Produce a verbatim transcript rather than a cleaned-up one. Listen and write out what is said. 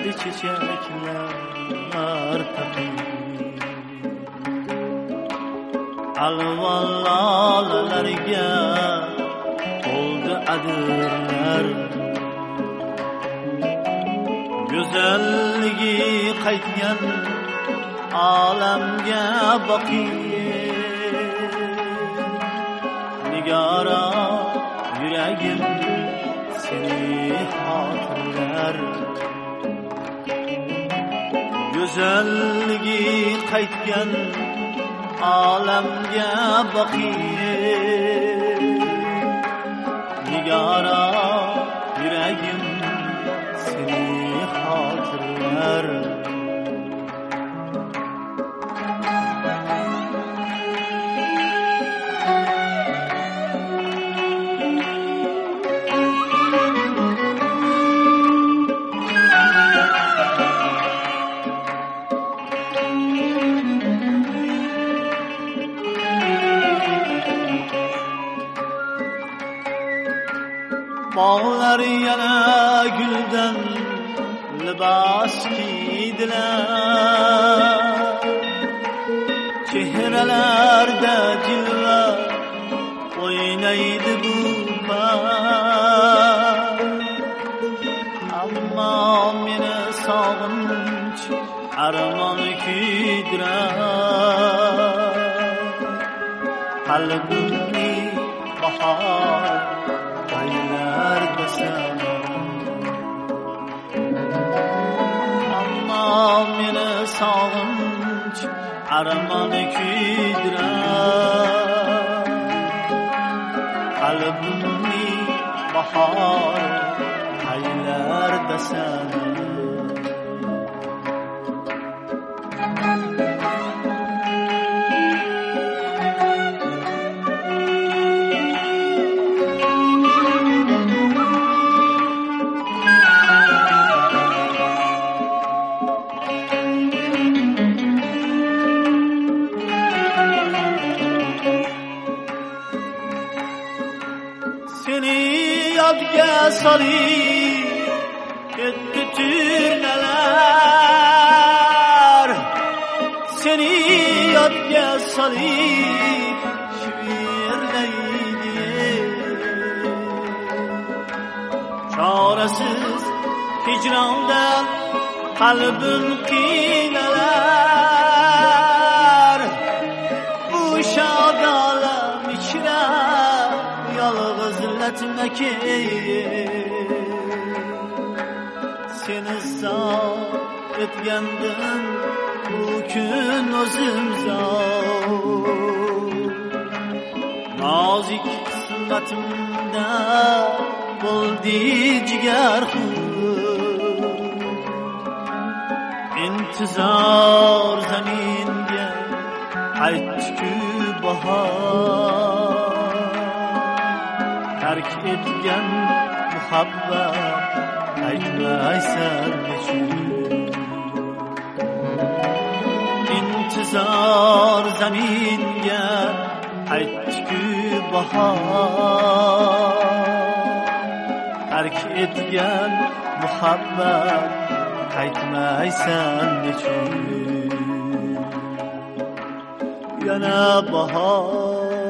yashil chechaklar taqib alvon lolalarga to'ldi adirlar go'zalligi qaytgan olamga boqiy nigora yuragim seni xotirlar go'zalligi qaytgan olamga boqiy nigora yuragim seni xotirlar Bağlar yana gülden libas giydiler Çehrelerde cilve oynaydı bu par Amma meni sağınç arman kuydirar Kalbimni bahar aylar desem Amma meni sağınç arman kuydirar Kalbimni bahar aylar desem Seni yodga solib ketdi turnalar Seni yodga solib shivirlaydi Chorasiz hijrondan qalbim qiynalar Bu shod olam ichra yolg'izlatmaki Seni sog' etgandim bu kun o'zim zor Nozik qismatimda bo'ldi jigar intizor zaminga qaytdi bahor Terk etgan muhabbat aytmaysan nechun intizor zaminga qaytdi bahor Terk etgan muhabbat qaytmaysan nechun yana bahor